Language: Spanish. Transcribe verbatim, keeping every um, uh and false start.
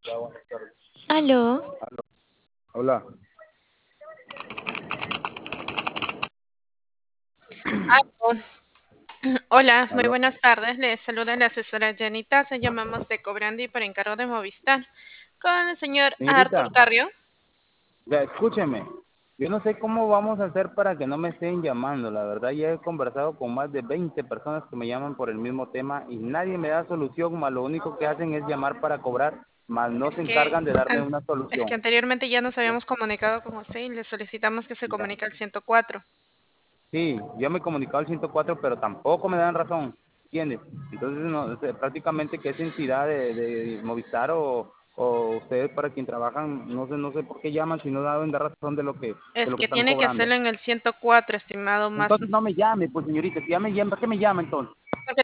Ya, buenas tardes. Aló, Aló. Hola. Aló. Hola, muy Aló. buenas tardes. Les saluda la asesora Janita. Se llamamos de Cobrandi por encargo de Movistar. Con el señor Arthur Señorita, Carrio. ya escúcheme. Yo no sé cómo vamos a hacer para que no me estén llamando. La verdad, ya he conversado con más de veinte personas que me llaman por el mismo tema y nadie me da solución, más lo único que hacen es llamar para cobrar, más no Es se que, encargan de darme an- una es que solución. anteriormente ya nos Ya, habíamos comunicado con usted y le solicitamos que se ya. comunique al ciento cuatro. Sí, yo me he comunicado al ciento cuatro, pero tampoco me dan razón, ¿entiendes? Entonces, no, o sea, prácticamente que es entidad de, de Movistar o, o ustedes para quien trabajan, no sé, no sé por qué llaman si no dan razón de lo que, de Es lo que que están tiene que cobrando. hacerlo en el ciento cuatro, estimado, más. Entonces no me llame, pues señorita, si ya me llama, ¿para qué me llama entonces?